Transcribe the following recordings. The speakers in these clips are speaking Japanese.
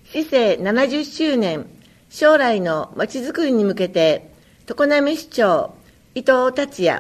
市政70周年将来のまちづくりに向けて常滑市長伊藤達也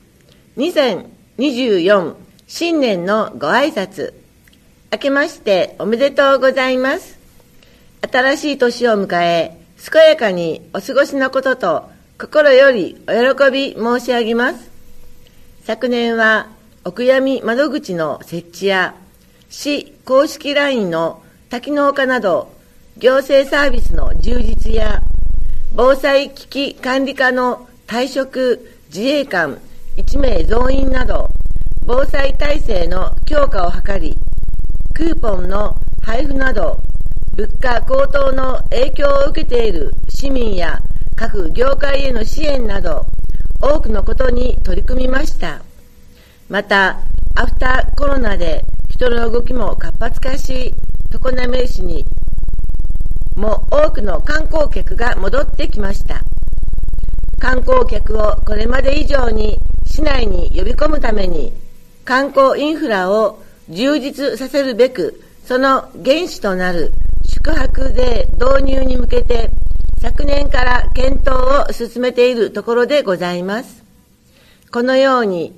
2024新年のご挨拶。明けましておめでとうございます。新しい年を迎え健やかにお過ごしのことと心よりお喜び申し上げます。昨年はお悔やみ窓口の設置や市公式 LINE の多機能化など行政サービスの充実や防災危機管理課の退職自衛官1名増員など防災体制の強化を図り、クーポンの配布など物価高騰の影響を受けている市民や各業界への支援など多くのことに取り組みました。またアフターコロナで人の動きも活発化し、常滑市にも多くの観光客が戻ってきました。観光客をこれまで以上に市内に呼び込むために観光インフラを充実させるべく、その原資となる宿泊税導入に向けて昨年から検討を進めているところでございます。このように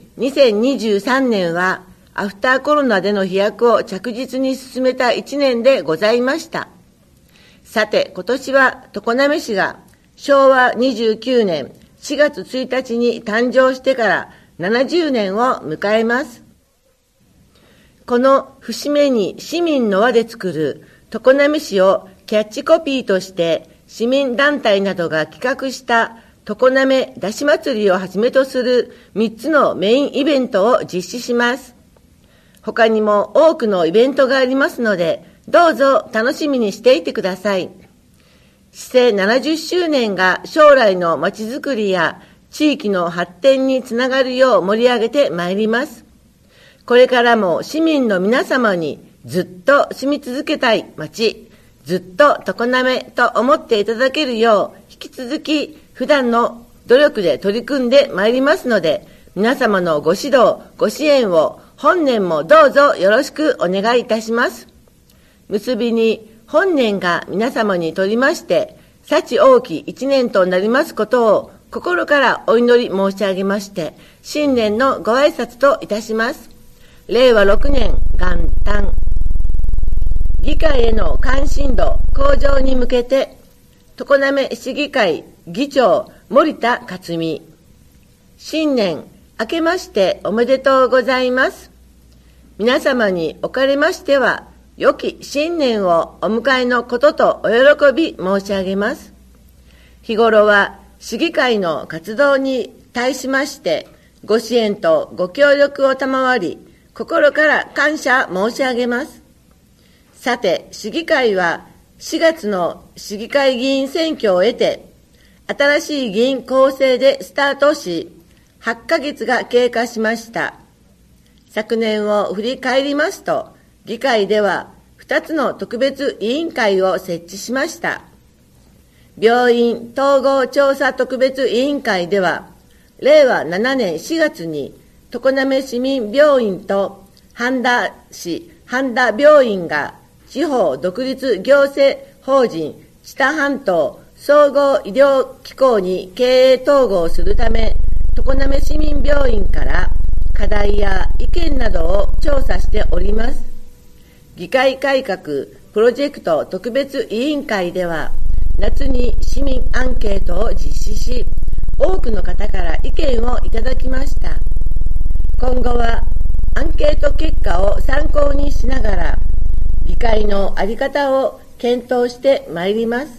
2023年はアフターコロナでの飛躍を着実に進めた1年でございました。さて、今年は常滑市が昭和29年4月1日に誕生してから70年を迎えます。この節目に市民の輪で作る常滑市をキャッチコピーとして市民団体などが企画した常滑だし祭りをはじめとする3つのメインイベントを実施します。他にも多くのイベントがありますので、どうぞ楽しみにしていてください。市政70周年が将来のまちづくりや地域の発展につながるよう盛り上げてまいります。これからも市民の皆様にずっと住み続けたい町、ずっと常滑と思っていただけるよう引き続き普段の努力で取り組んでまいりますので、皆様のご指導、ご支援を本年もどうぞよろしくお願いいたします。結びに本年が皆様にとりまして幸大き一年となりますことを心からお祈り申し上げまして、新年のご挨拶といたします。令和6年元旦、議会への関心度向上に向けて、常滑市議会議長森田克美、新年明けましておめでとうございます。皆様におかれましては、良き新年をお迎えのこととお喜び申し上げます。日頃は市議会の活動に対しまして、ご支援とご協力を賜り、心から感謝申し上げます。さて、市議会は4月の市議会議員選挙を得て、新しい議員構成でスタートし、8ヶ月が経過しました。昨年を振り返りますと、議会では2つの特別委員会を設置しました。病院統合調査特別委員会では、令和7年4月に常滑市民病院と半田市半田病院が地方独立行政法人知多半島総合医療機構に経営統合するため、常滑市民病院から課題や意見などを調査しております。議会改革プロジェクト特別委員会では、夏に市民アンケートを実施し、多くの方から意見をいただきました。今後はアンケート結果を参考にしながら、議会の在り方を検討してまいります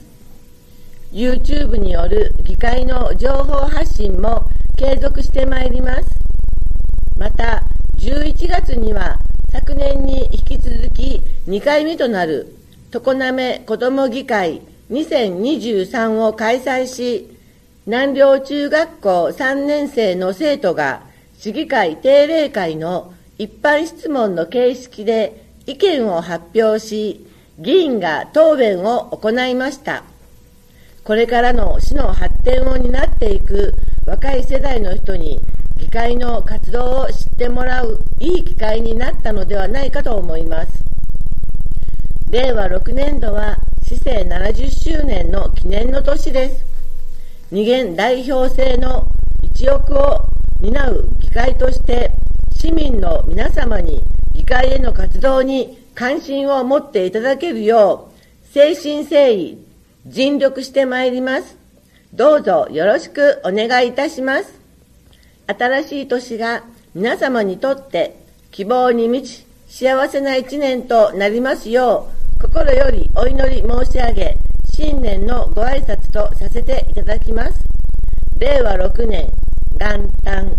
。YouTube による議会の情報発信も継続してまいります。また、11月には昨年に引き続き2回目となる常滑子ども議会2023を開催し、南陵中学校3年生の生徒が市議会定例会の一般質問の形式で意見を発表し、議員が答弁を行いました。これからの市の発展を担っていく若い世代の人に議会の活動を知ってもらういい機会になったのではないかと思います。 令和6年度は市政70周年の記念の年です。二元代表制の一翼を担う議会として市民の皆様に議会への活動に関心を持っていただけるよう誠心誠意尽力してまいります。どうぞよろしくお願いいたします。新しい年が皆様にとって希望に満ち幸せな一年となりますよう心よりお祈り申し上げ、新年のご挨拶とさせていただきます。令和6年元旦。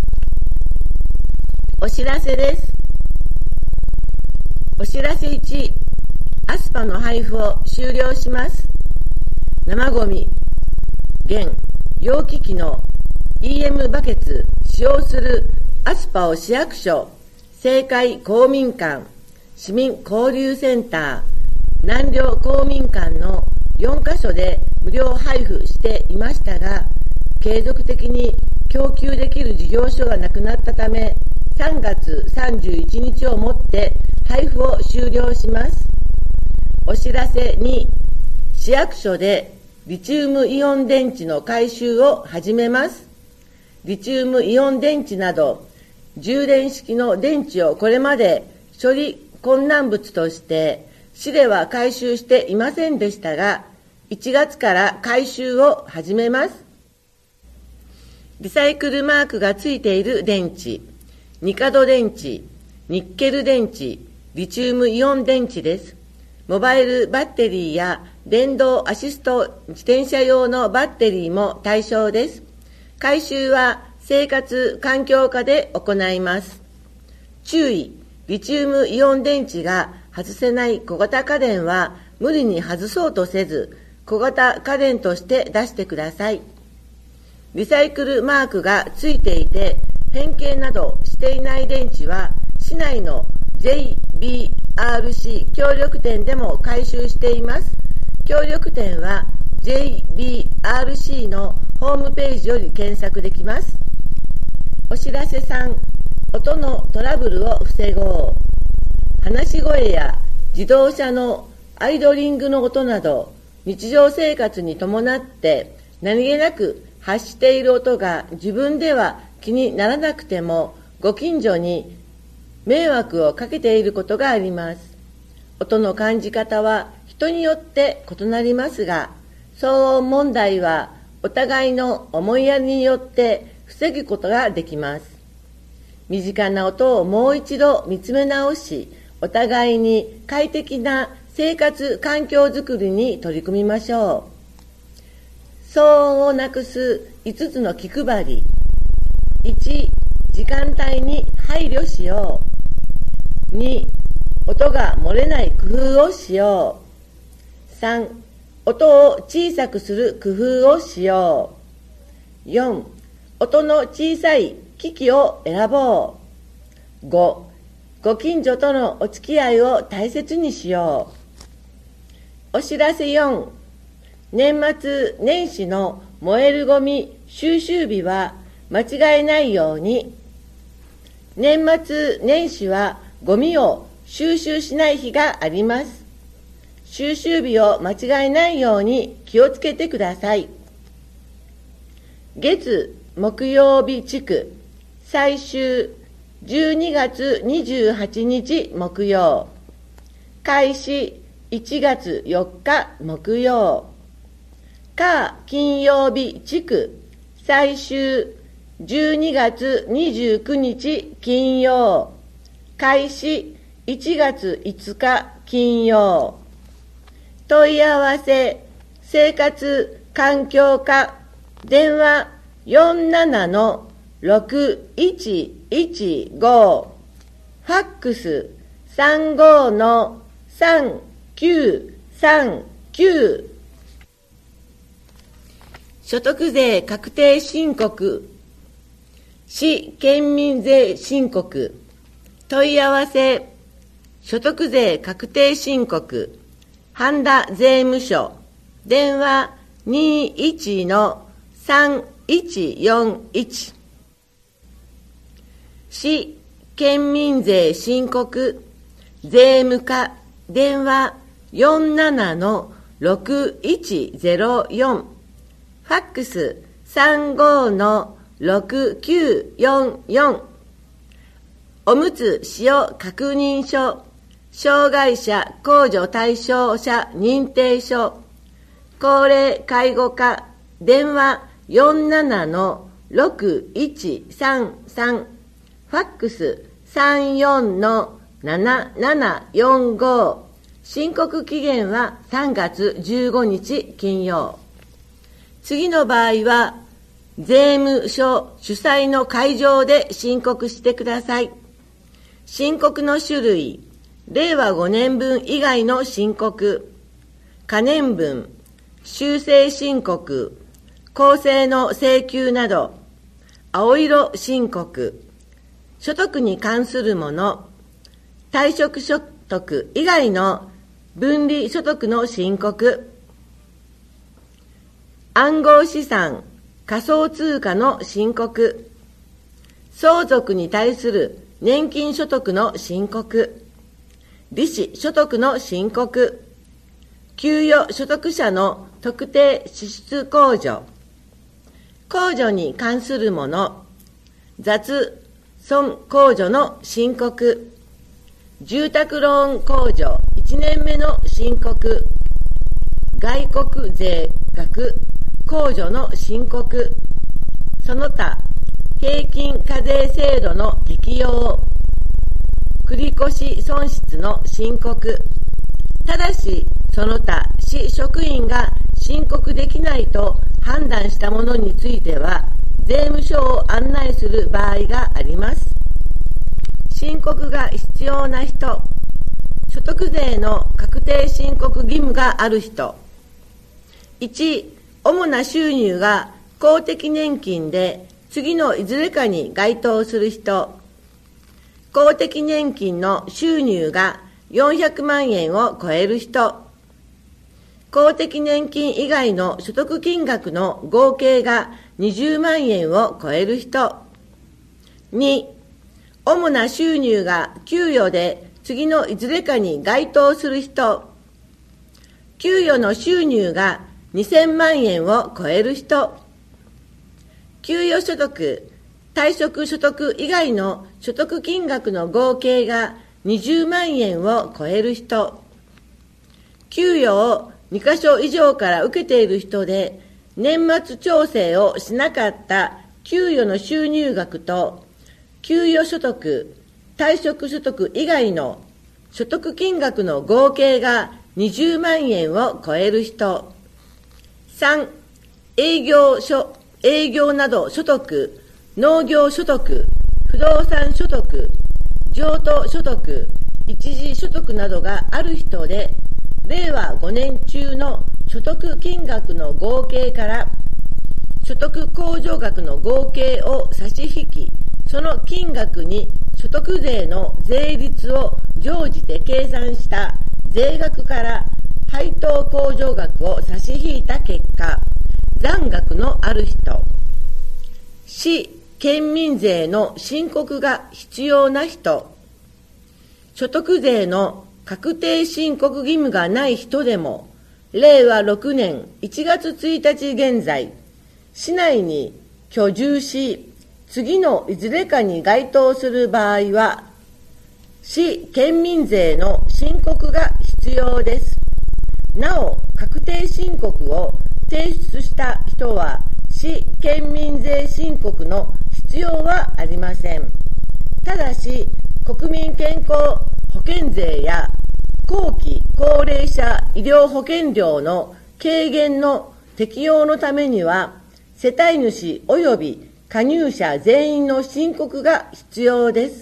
お知らせです。お知らせ1、アスパの配布を終了します。生ゴミ、現容器機の EM バケツ使用するアスパオ市役所、政界公民館、市民交流センター、南陵公民館の4カ所で無料配布していましたが、継続的に供給できる事業所がなくなったため、3月31日をもって配布を終了します。お知らせ2、市役所でリチウムイオン電池の回収を始めます。リチウムイオン電池など充電式の電池をこれまで処理困難物として市では回収していませんでしたが、1月から回収を始めます。リサイクルマークがついている電池、ニカド電池、ニッケル電池、リチウムイオン電池です。モバイルバッテリーや電動アシスト自転車用のバッテリーも対象です。回収は生活環境課で行います。注意、リチウムイオン電池が外せない小型家電は無理に外そうとせず、小型家電として出してください。リサイクルマークがついていて変形などしていない電池は市内の JBRC 協力店でも回収しています。協力店は JBRC のホームページより検索できます。お知らせ3、音のトラブルを防ごう。話し声や自動車のアイドリングの音など日常生活に伴って何気なく発している音が自分では気にならなくてもご近所に迷惑をかけていることがあります。音の感じ方は人によって異なりますが、騒音問題はお互いの思いやりによって防ぐことができます。身近な音をもう一度見つめ直し、お互いに快適な生活環境づくりに取り組みましょう。騒音をなくす5つの気配り。1、時間帯に配慮しよう。2、音が漏れない工夫をしよう。3、音を小さくする工夫をしよう。4、音の小さい機器を選ぼう。5、ご近所とのお付き合いを大切にしよう。お知らせ4、年末年始の燃えるゴミ収集日は間違えないように。年末年始はゴミを収集しない日があります。収集日を間違えないように気をつけてください。月木曜日地区最終12月28日木曜、開始1月4日木曜、火金曜日地区最終12月29日金曜、開始1月5日金曜。問い合わせ生活環境課電話 47-6115 ファックス 35-3939。所得税確定申告、市県民税申告。問い合わせ所得税確定申告半田税務署電話 21-3141。市県民税申告税務課電話 47-6104、ファックス 35-6944、おむつ使用確認書、障害者控除対象者認定書、高齢介護課、電話 47-6133、ファックス 34-7745、申告期限は3月15日金曜。次の場合は、税務署主催の会場で申告してください。申告の種類、令和5年分以外の申告、可年分、修正申告、公正の請求など、青色申告、所得に関するもの、退職所得以外の分離所得の申告、暗号資産、仮想通貨の申告、相続に対する年金所得の申告、利子所得の申告、給与所得者の特定支出控除、控除に関するもの、雑損控除の申告、住宅ローン控除1年目の申告、外国税額控除の申告、その他平均課税制度の適用、繰越損失の申告、ただしその他市職員が申告できないと判断したものについては税務署を案内する場合があります。申告が必要な人、所得税の確定申告義務がある人、1、主な収入が公的年金で次のいずれかに該当する人、公的年金の収入が400万円を超える人、公的年金以外の所得金額の合計が20万円を超える人、2、主な収入が給与で次のいずれかに該当する人、給与の収入が2000万円を超える人、給与所得、退職所得以外の所得金額の合計が20万円を超える人、給与を2カ所以上から受けている人で年末調整をしなかった給与の収入額と給与所得、退職所得以外の所得金額の合計が20万円を超える人、3、営業など所得、農業所得、不動産所得、譲渡所得、一時所得などがある人で、令和5年中の所得金額の合計から所得控除額の合計を差し引き、その金額に所得税の税率を乗じて計算した税額から配当控除額を差し引いた結果、残額のある人、市県民税の申告が必要な人、所得税の確定申告義務がない人でも、令和6年1月1日現在、市内に居住し、次のいずれかに該当する場合は、市県民税の申告が必要です。なお、確定申告を提出した人は、市県民税申告の必要はありません。ただし、国民健康保険税や後期高齢者医療保険料の軽減の適用のためには、世帯主及び加入者全員の申告が必要です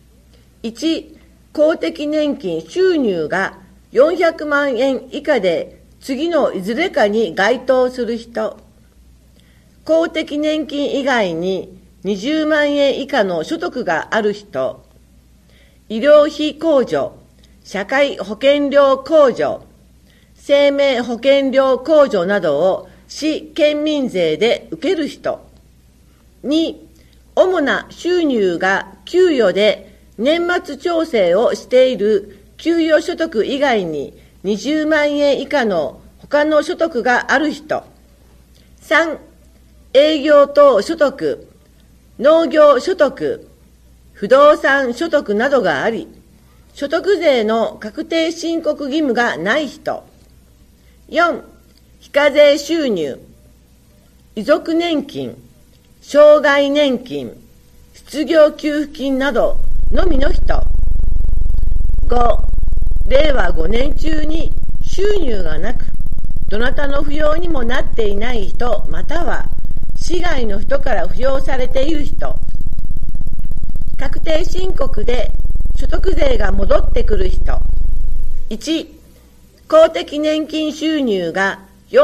。1、公的年金収入が400万円以下で次のいずれかに該当する人、公的年金以外に20万円以下の所得がある人、医療費控除、社会保険料控除、生命保険料控除などを市県民税で受ける人、2、主な収入が給与で年末調整をしている給与所得以外に 20万円以下の他の所得がある人。3、営業等所得、農業所得、不動産所得などがあり、所得税の確定申告義務がない人。4、非課税収入、遺族年金、障害年金、失業給付金などのみの人。5、令和5年中に収入がなく、どなたの扶養にもなっていない人、または市外の人から扶養されている人。確定申告で所得税が戻ってくる人。1、公的年金収入が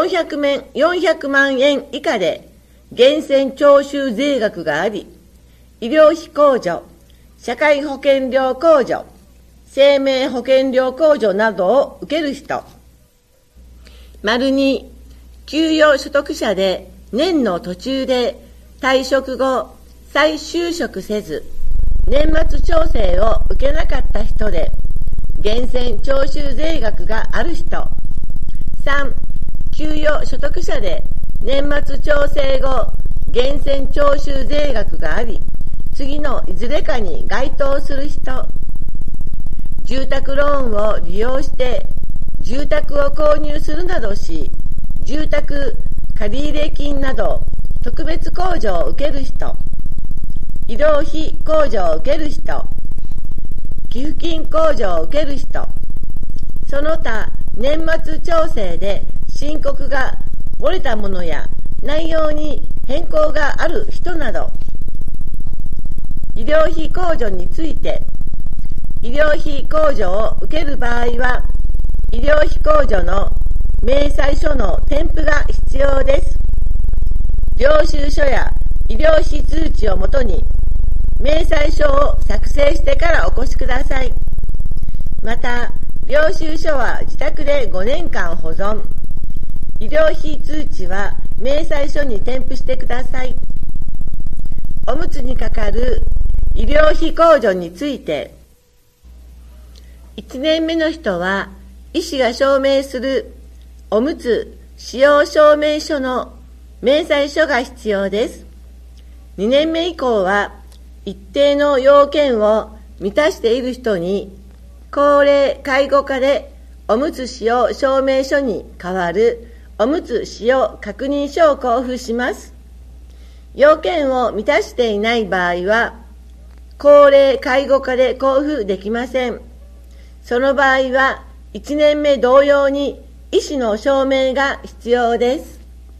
400万円以下で源泉徴収税額があり、医療費控除、社会保険料控除、生命保険料控除などを受ける人。2、給与所得者で年の途中で退職後再就職せず、年末調整を受けなかった人で源泉徴収税額がある人。3、給与所得者で年末調整後源泉徴収税額があり、次のいずれかに該当する人。住宅ローンを利用して住宅を購入するなどし、住宅借入金など特別控除を受ける人。医療費控除を受ける人。寄付金控除を受ける人。その他年末調整で申告が漏れたものや内容に変更がある人など。医療費控除について、医療費控除を受ける場合は、医療費控除の明細書の添付が必要です。領収書や医療費通知をもとに、明細書を作成してからお越しください。また、領収書は自宅で5年間保存。医療費通知は明細書に添付してください。おむつにかかる医療費控除について、1年目の人は医師が証明するおむつ使用証明書の明細書が必要です。2年目以降は一定の要件を満たしている人に高齢介護課でおむつ使用証明書に代わるおむつ使用確認書を交付します。要件を満たしていない場合は高齢介護課で交付できません。その場合は1年目同様に医師の証明が必要です。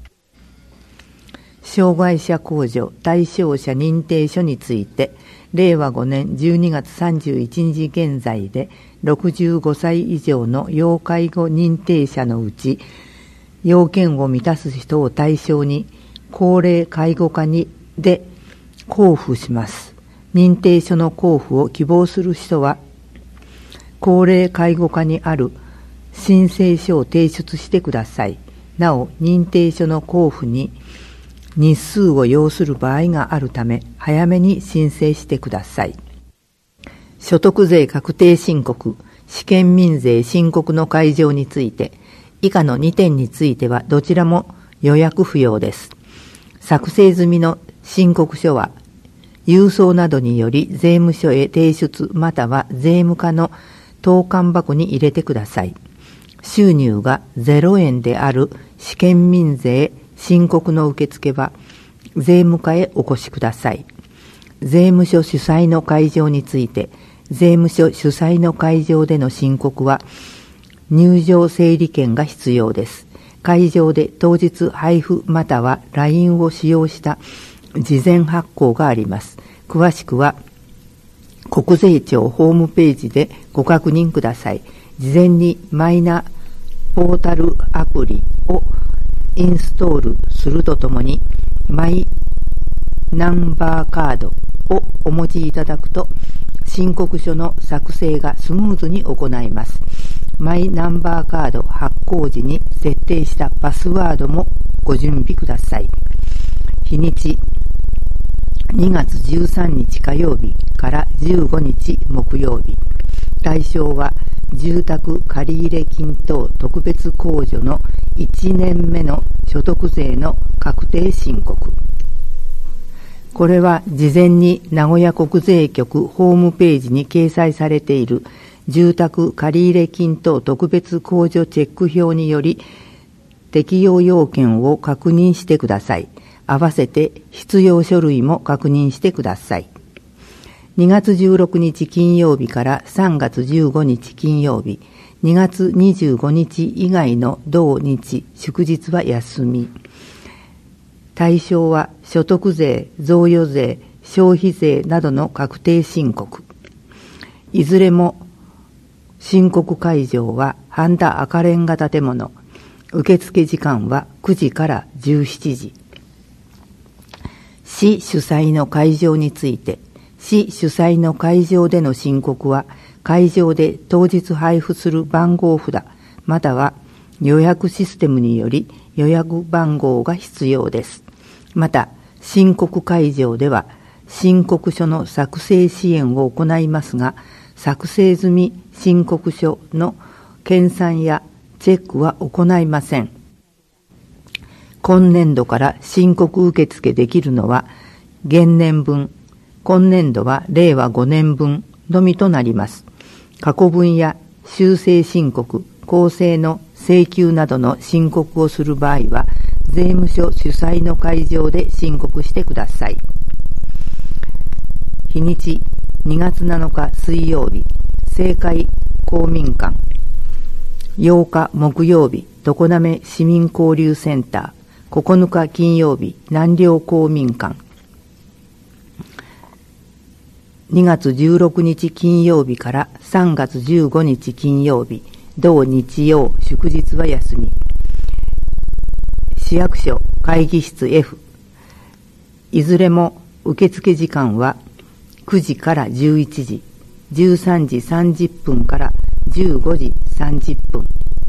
障害者控除対象者認定書について、令和5年12月31日現在で65歳以上の要介護認定者のうち、要件を満たす人を対象に高齢介護課にで交付します。認定書の交付を希望する人は、高齢介護課にある申請書を提出してください。なお、認定書の交付に日数を要する場合があるため、早めに申請してください。所得税確定申告、試験民税申告の開示について、以下の2点についてはどちらも予約不要です。作成済みの申告書は、郵送などにより税務署へ提出または税務課の投函箱に入れてください。収入が0円である試験民税申告の受付は税務課へお越しください。税務署主催の会場について、税務署主催の会場での申告は入場整理券が必要です。会場で当日配布または LINE を使用した事前発行があります。詳しくは国税庁ホームページでご確認ください。事前にマイナポータルアプリをインストールするとともに、マイナンバーカードをお持ちいただくと、申告書の作成がスムーズに行えます。マイナンバーカード発行時に設定したパスワードもご準備ください。日にち2月13日火曜日から15日木曜日。対象は住宅借入金等特別控除の1年目の所得税の確定申告。これは事前に名古屋国税局ホームページに掲載されている住宅借入金等特別控除チェック表により適用要件を確認してください。合わせて必要書類も確認してください。2月16日金曜日から3月15日金曜日、2月25日以外の同日、祝日は休み。対象は所得税、贈与税、消費税などの確定申告。いずれも申告会場は半田赤レンガ建物。受付時間は9時から17時。市主催の会場について、市主催の会場での申告は、会場で当日配布する番号札、または予約システムにより予約番号が必要です。また、申告会場では、申告書の作成支援を行いますが、作成済み申告書の研鑽やチェックは行いません。今年度から申告受付できるのは、現年分、今年度は令和5年分のみとなります。過去分や修正申告、公正の請求などの申告をする場合は、税務署主催の会場で申告してください。日にち2月7日水曜日、政界公民館。8日木曜日、常滑市民交流センター。9日金曜日、南陵公民館。2月16日金曜日から3月15日金曜日、同日曜、祝日は休み。市役所会議室 F。いずれも受付時間は9時から11時、13時30分から15時30分。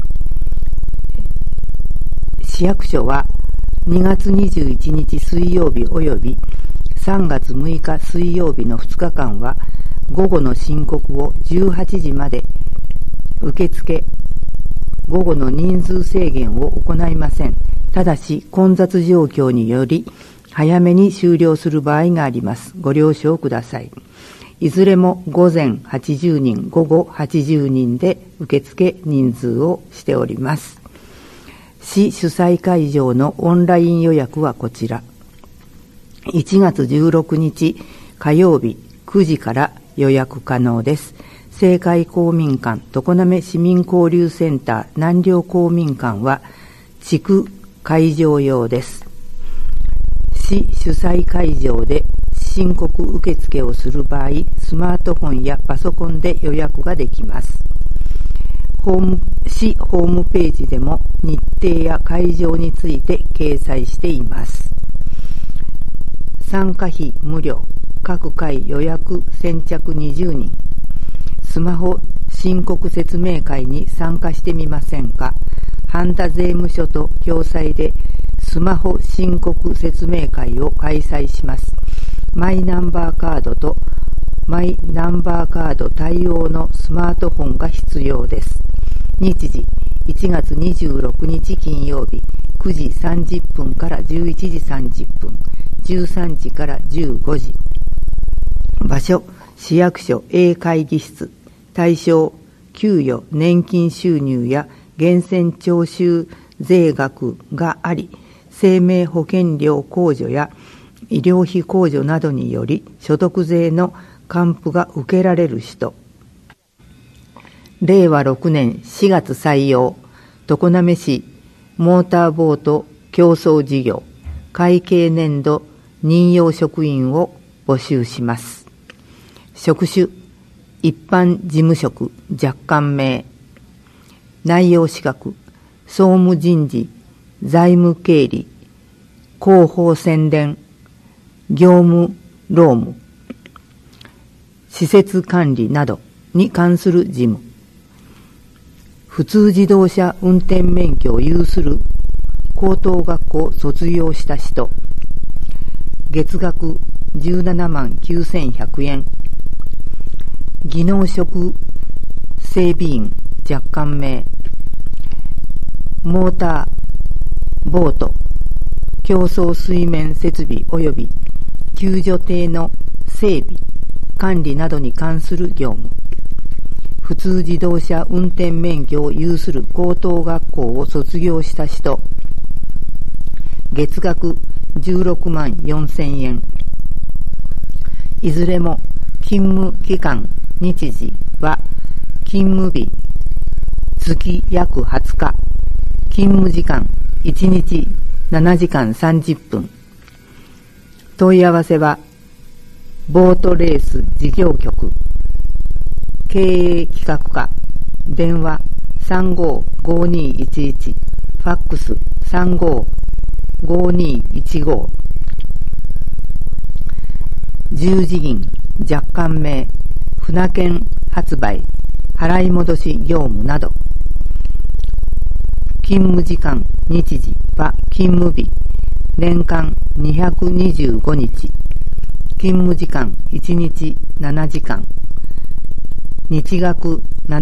市役所は2月21日水曜日及び3月6日水曜日の2日間は午後の申告を18時まで受付、午後の人数制限を行いません。ただし混雑状況により早めに終了する場合があります。ご了承ください。いずれも午前80人、午後80人で受付人数をしております。市主催会場のオンライン予約はこちら。1月16日火曜日9時から予約可能です。政界公民館、常滑市民交流センター、南陵公民館は地区会場用です。市主催会場で申告受付をする場合、スマートフォンやパソコンで予約ができます。市ホームページでも日程や会場について掲載しています。参加費無料、各回予約先着20人。スマホ申告説明会に参加してみませんか。半田税務署と共催でスマホ申告説明会を開催します。マイナンバーカードとマイナンバーカード対応のスマートフォンが必要です。日時1月26日金曜日9時30分から11時30分、13時から15時。場所、市役所 A 会議室。対象、給与、年金収入や源泉徴収税額があり、生命保険料控除や医療費控除などにより所得税の還付が受けられる人。令和6年4月採用、常滑市モーターボート競争事業会計年度任用職員を募集します。職種、一般事務職若干名。内容資格、総務人事、財務経理、広報宣伝、業務労務、施設管理などに関する事務。普通自動車運転免許を有する高等学校を卒業した人。月額17万9100円。技能職整備員若干名、モーター、ボート、競争水面設備及び救助艇の整備、管理などに関する業務。普通自動車運転免許を有する高等学校を卒業した人、月額16万4000円。いずれも勤務期間日時は勤務日月約20日、勤務時間1日7時間30分。問い合わせはボートレース事業局経営企画課、電話355211、ファックス355215。従事員若干名、船券発売、払い戻し業務など。勤務時間日時は勤務日年間225日、勤務時間1日7時間、日額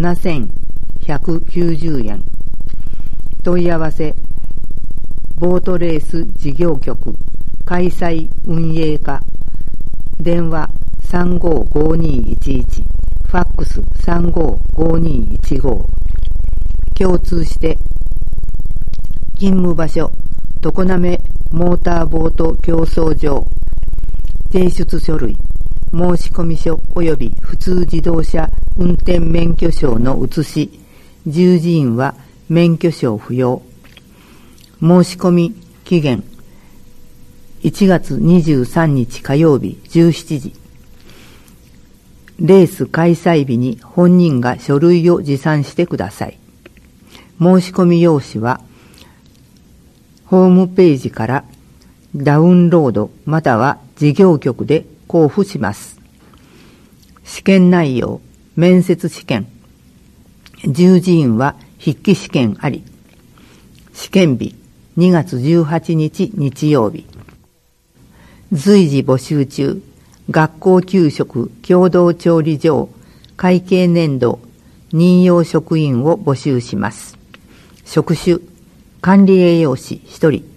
7190円。問い合わせボートレース事業局開催運営課、電話355211、ファックス355215。共通して勤務場所常滑モーターボート競争場、提出書類申込書及び普通自動車運転免許証の写し、従事員は免許証不要。申込期限1月23日火曜日17時。レース開催日に本人が書類を持参してください。申込用紙はホームページからダウンロードまたは事業局で交付します。試験内容、面接試験。従事員は筆記試験あり。試験日2月18日日曜日。随時募集中。学校給食共同調理場会計年度任用職員を募集します。職種管理栄養士1人。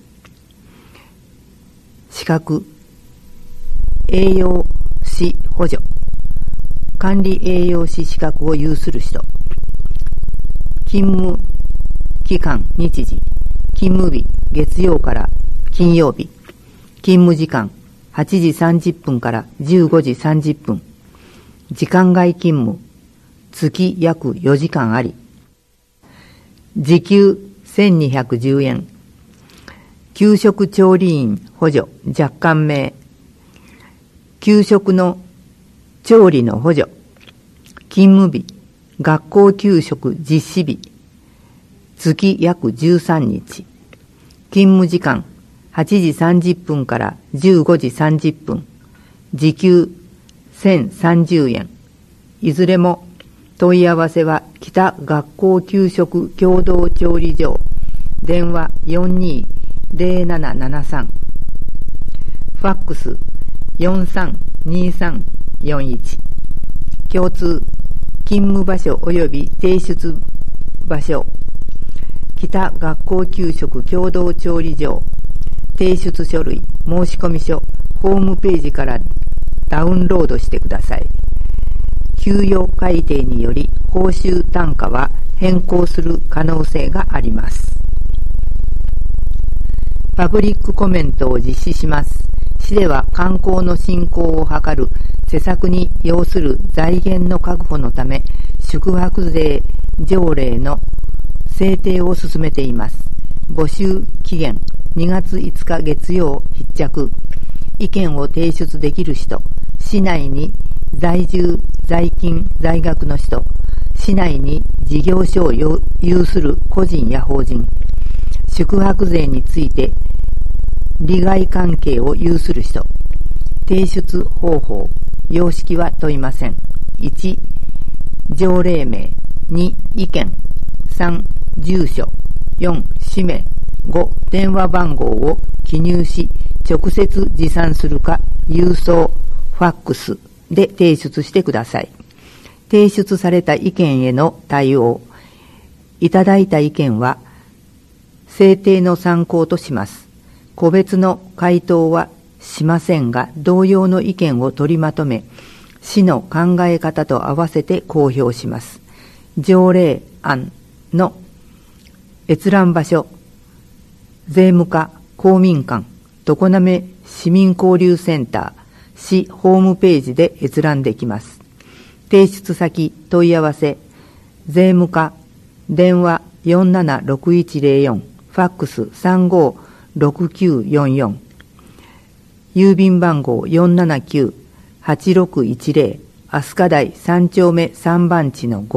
資格栄養士補助管理栄養士資格を有する人。勤務期間日時勤務日月曜から金曜日。勤務時間8時30分から15時30分。時間外勤務月約4時間あり。時給1210円。給食調理員補助若干名。給食の調理の補助。勤務日学校給食実施日月約13日。勤務時間8時30分から15時30分。時給1030円。いずれも問い合わせは北学校給食共同調理場、電話420773、ファックス432341。共通勤務場所及び提出場所、北学校給食共同調理場。提出書類、申込書、ホームページからダウンロードしてください。給与改定により報酬単価は変更する可能性があります。パブリックコメントを実施します。市では観光の振興を図る施策に要する財源の確保のため、宿泊税条例の制定を進めています。募集期限2月5日月曜必着。意見を提出できる人、市内に在住、在勤、在学の人、市内に事業所を有する個人や法人、宿泊税について利害関係を有する人。提出方法、様式は問いません。1、条例名。2、意見。3、住所。4、氏名。5、電話番号を記入し、直接持参するか、郵送、ファックスで提出してください。 提出された意見への対応。いただいた意見は制定の参考とします。個別の回答はしませんが、同様の意見を取りまとめ、市の考え方と合わせて公表します。条例案の閲覧場所、税務課、公民館、常滑市民交流センター、市ホームページで閲覧できます。提出先、問い合わせ、税務課、電話476104、ファックス356944、郵便番号479-8610、飛鳥台3丁目3番地の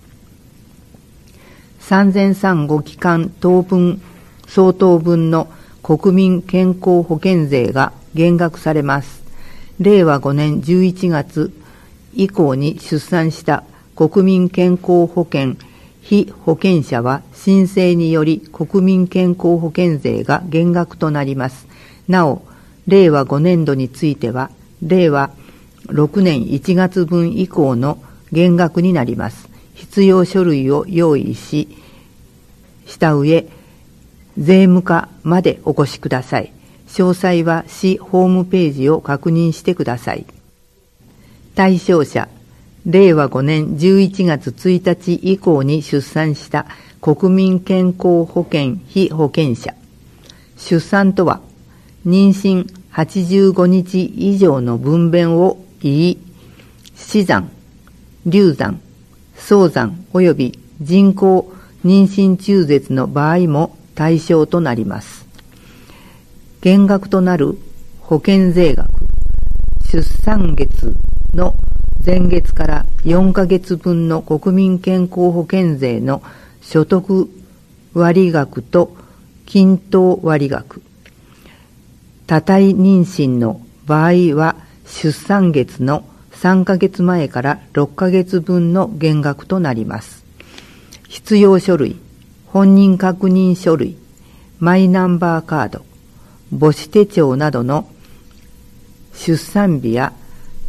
5、3000産後期間当分相当分の国民健康保険税が減額されます。令和5年11月以降に出産した国民健康保険被保険者は申請により国民健康保険税が減額となります。なお、令和5年度については、令和6年1月分以降の減額になります。必要書類を用意した上、税務課までお越しください。詳細は市ホームページを確認してください。対象者、令和5年11月1日以降に出産した国民健康保険被保険者。出産とは、妊娠85日以上の分娩を言い、死産、流産、早産及び人工妊娠中絶の場合も対象となります。減額となる保険税額、出産月の前月から4ヶ月分の国民健康保険税の所得割額と均等割額、多胎妊娠の場合は出産月の3ヶ月前から6ヶ月分の減額となります。必要書類、本人確認書類、マイナンバーカード、母子手帳などの出産日や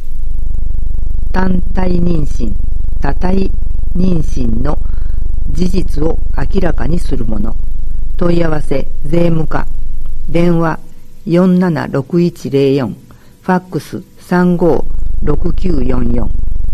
単体妊娠、多体妊娠の事実を明らかにするもの。問い合わせ、税務課、電話476104、ファックス356944。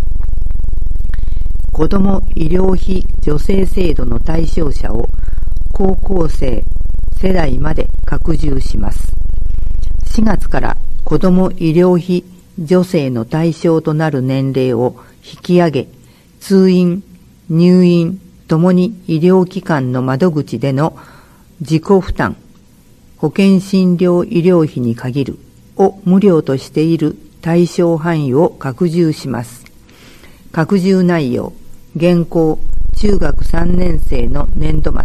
子ども医療費助成制度の対象者を高校生世代まで拡充します。4月から子ども医療費助成の対象となる年齢を引き上げ、通院、入院ともに医療機関の窓口での自己負担、保険診療医療費に限るを無料としている対象範囲を拡充します。拡充内容、現行中学3年生の年度末、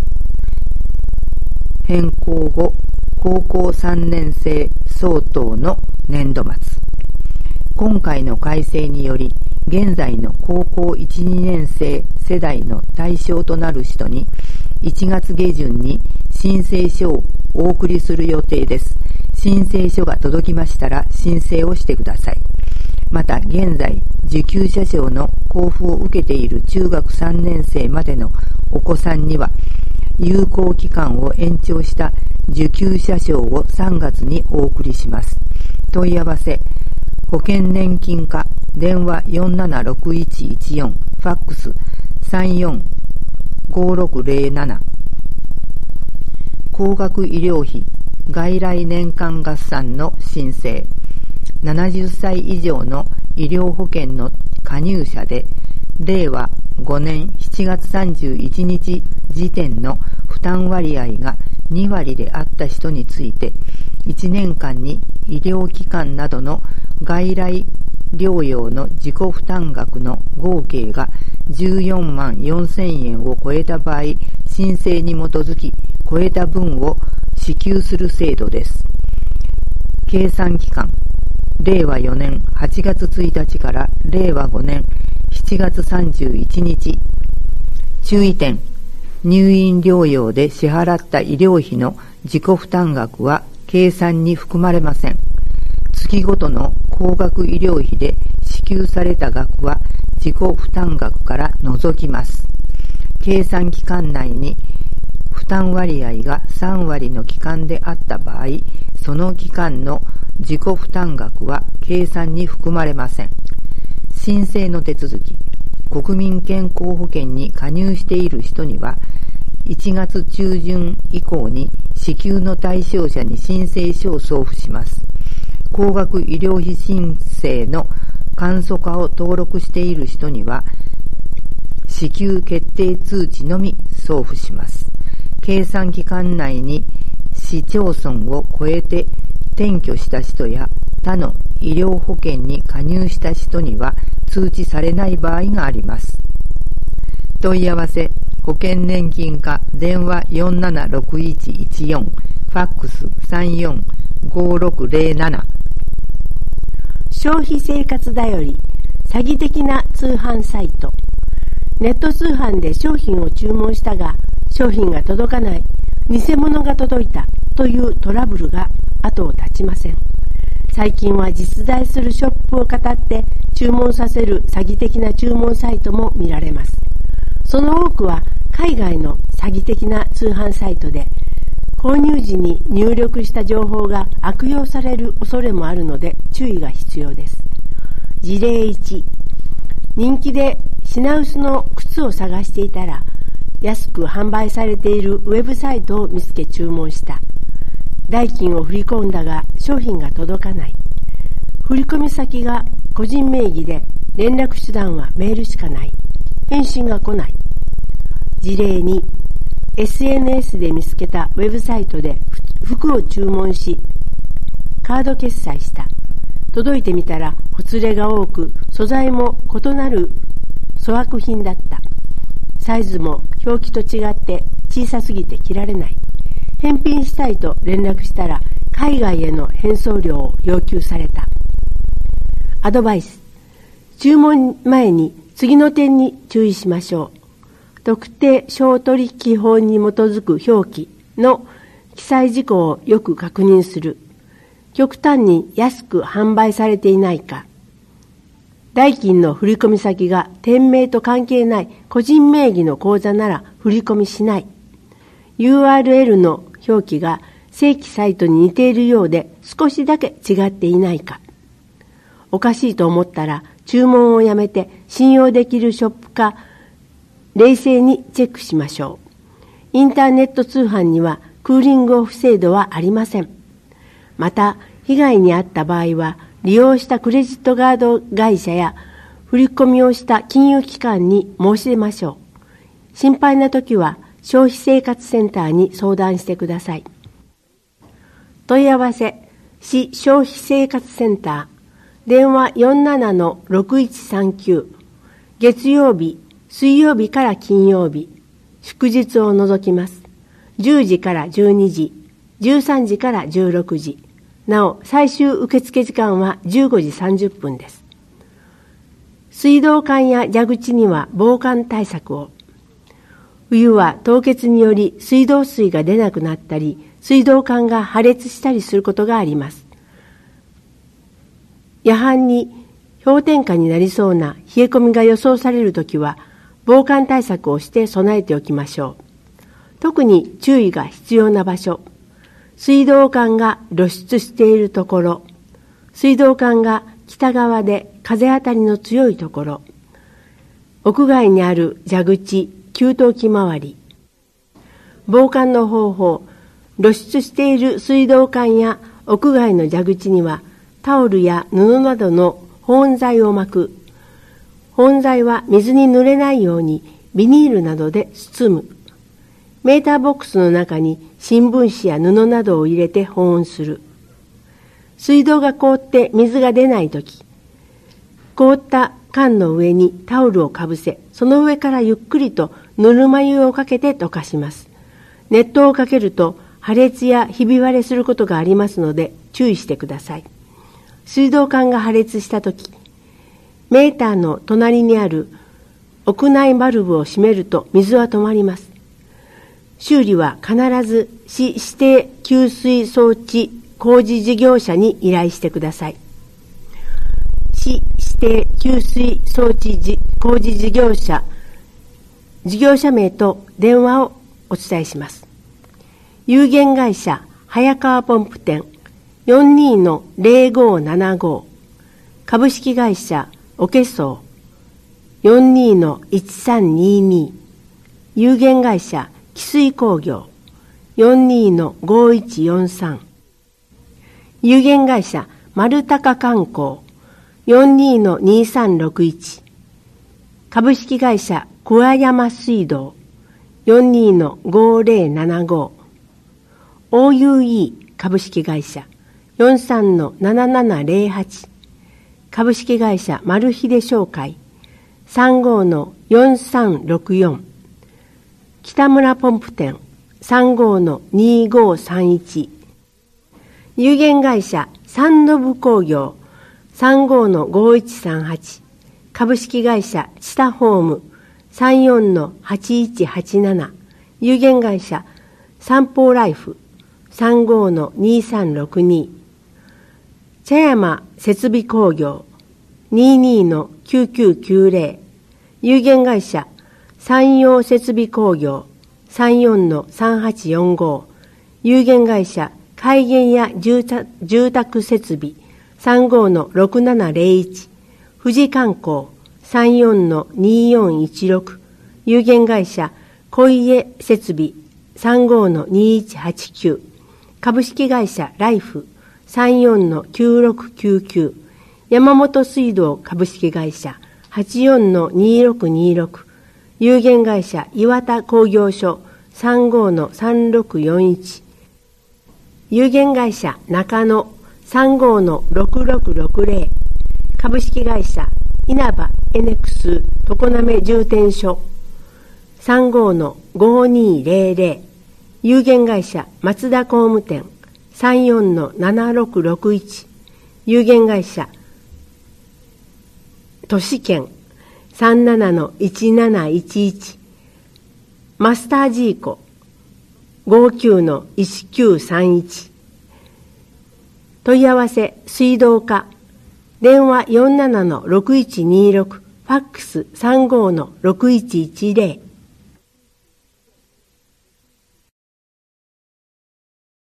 変更後高校3年生相当の年度末。今回の改正により、現在の高校1、2年生世代の対象となる人に1月下旬に申請書をお送りする予定です。申請書が届きましたら申請をしてください。また現在受給者証の交付を受けている中学3年生までのお子さんには有効期間を延長した受給者証を3月にお送りします。問い合わせ、保険年金課、電話476114、ファックス345607。高額医療費外来年間合算の申請、70歳以上の医療保険の加入者で令和5年7月31日時点の負担割合が2割であった人について、1年間に医療機関などの外来療養の自己負担額の合計が14万4000円を超えた場合、申請に基づき超えた分を支給する制度です。計算期間、令和4年8月1日から令和5年7月31日。注意点、入院療養で支払った医療費の自己負担額は計算に含まれません。月ごとの高額医療費で支給された額は自己負担額から除きます。計算期間内に負担割合が3割の期間であった場合、その期間の自己負担額は計算に含まれません。申請の手続き、国民健康保険に加入している人には、1月中旬以降に支給の対象者に申請書を送付します。高額医療費申請の簡素化を登録している人には、支給決定通知のみ送付します。計算期間内に市町村を超えて転居した人や他の医療保険に加入した人には通知されない場合があります。問い合わせ、保険年金課電話476114、ファックス345607。 消費生活だより詐欺的な通販サイト。ネット通販で商品を注文したが商品が届かない、偽物が届いたというトラブルが後を絶ちません。最近は実在するショップを語って注文させる詐欺的な注文サイトも見られます。その多くは海外の詐欺的な通販サイトで、購入時に入力した情報が悪用される恐れもあるので注意が必要です。事例1、人気で品薄の靴を探していたら、安く販売されているウェブサイトを見つけ注文した。代金を振り込んだが商品が届かない。振込先が個人名義で連絡手段はメールしかない。返信が来ない。事例2、SNS で見つけたウェブサイトで服を注文し、カード決済した。届いてみたらほつれが多く、素材も異なる粗悪品だった。サイズも表記と違って小さすぎて着られない。返品したいと連絡したら海外への返送料を要求された。アドバイス。注文前に次の点に注意しましょう。特定商取引法に基づく表記の記載事項をよく確認する。極端に安く販売されていないか。代金の振込先が店名と関係ない個人名義の口座なら振り込みしない。URL の表記が正規サイトに似ているようで少しだけ違っていないか。おかしいと思ったら注文をやめて信用できるショップか冷静にチェックしましょう。インターネット通販にはクーリングオフ制度はありません。また被害に遭った場合は利用したクレジットカード会社や振り込みをした金融機関に申し出ましょう。心配なときは消費生活センターに相談してください。問い合わせ、市消費生活センター、電話 47-6139、月曜日、水曜日から金曜日、祝日を除きます。10時から12時、13時から16時。なお、最終受付時間は15時30分です。水道管や蛇口には防寒対策を。冬は凍結により水道水が出なくなったり、水道管が破裂したりすることがあります。夜半に氷点下になりそうな冷え込みが予想されるときは、防寒対策をして備えておきましょう。特に注意が必要な場所。水道管が露出しているところ、水道管が北側で風当たりの強いところ、屋外にある蛇口、給湯器周り。防寒の方法、露出している水道管や屋外の蛇口にはタオルや布などの保温材を巻く。保温材は水に濡れないようにビニールなどで包む。メーターボックスの中に新聞紙や布などを入れて保温する。水道が凍って水が出ないとき、凍った缶の上にタオルをかぶせ、その上からゆっくりとぬるま湯をかけて溶かします。熱湯をかけると破裂やひび割れすることがありますので注意してください。水道管が破裂したとき、メーターの隣にある屋内バルブを閉めると水は止まります。修理は必ず市指定給水装置工事事業者に依頼してください。 指定給水装置工事事業者名と電話をお伝えします。有限会社早川ポンプ店 42-0575 株式会社オケソー 42-1322 有限会社汽水工業 42-5143 有限会社丸高観光 42-2361 株式会社桑山水道 42-5075 OUE 株式会社 43-7708 株式会社丸秀商会 35-4364 北村ポンプ店 35-2531 有限会社三信工業 35-5138 株式会社知多ホーム 34-8187 有限会社三宝ライフ 35-2362 茶山設備工業 22-9990 有限会社山陽設備工業 34-3845 有限会社海源や住宅設備 35-6701 富士観光 34-2416 有限会社小家設備 35-2189 株式会社ライフ 34-9699 山本水道株式会社 84-2626 有限会社岩田工業所 35-3641 有限会社中野 35-6660 株式会社稲葉エネクス常滑重点所 35-5200 有限会社松田工務店 34-7661 有限会社都市圏 37-1711 マスタージーコ 59-1931 問い合わせ水道課電話 47-6126 ファックス 35-6110